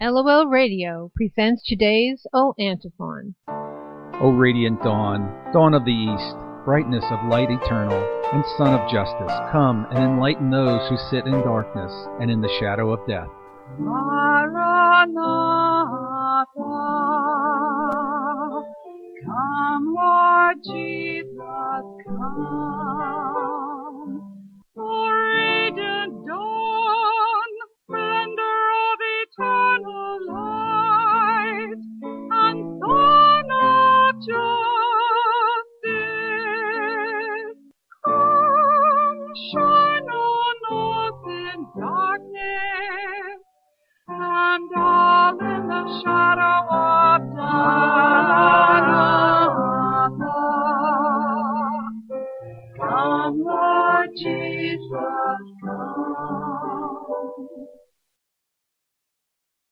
LOL Radio presents today's O Antiphon. O radiant dawn, dawn of the east, brightness of light eternal, and sun of justice, come and enlighten those who sit in darkness and in the shadow of death. Maranatha, come, Lord Jesus, come. O radiant dawn, splendor of eternal light, and sun of justice, come, shine on us in darkness, and all in the shadow